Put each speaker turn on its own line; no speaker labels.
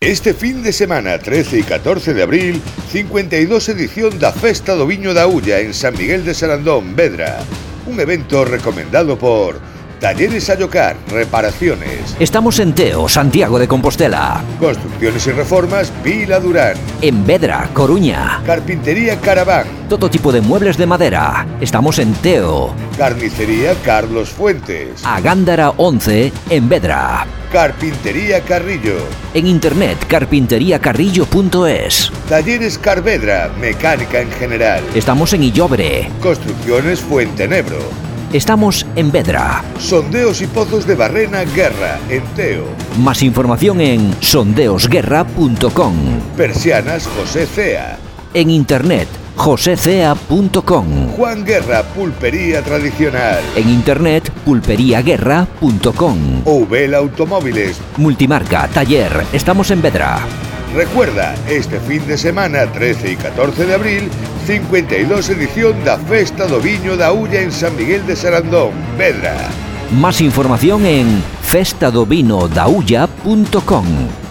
Este fin de semana, 13 e 14 de abril, 52 edición da Festa do Viño da Ulla en San Miguel de Sarandón, Vedra. Un evento recomendado por Talleres Allocar, Reparaciones.
Estamos en Teo, Santiago de Compostela.
Construcciones y Reformas, Vila Durán.
En Vedra, Coruña.
Carpintería Caraván.
Todo tipo de muebles de madera. Estamos en Teo.
Carnicería Carlos Fuentes.
A Gándara 11, en Vedra.
Carpintería Carrillo.
En internet, carpinteriacarrillo.es.
Talleres Carvedra, mecánica en general.
Estamos en Illobre.
Construcciones Fuentenebro.
Estamos en Vedra.
Sondeos y pozos de Barrena Guerra, en Teo.
Más información en sondeosguerra.com.
Persianas José Cea.
En internet, josecea.com.
Juan Guerra, pulpería tradicional.
En internet, pulperiaguerra.com.
Oubel Automóviles.
Multimarca, taller, estamos en Vedra.
Recuerda, este fin de semana, 13 y 14 de abril, 52 edición da Festa do Viño da Ulla en San Miguel de Sarandón, Vedra.
Más información en festadovinoDaUlla.com.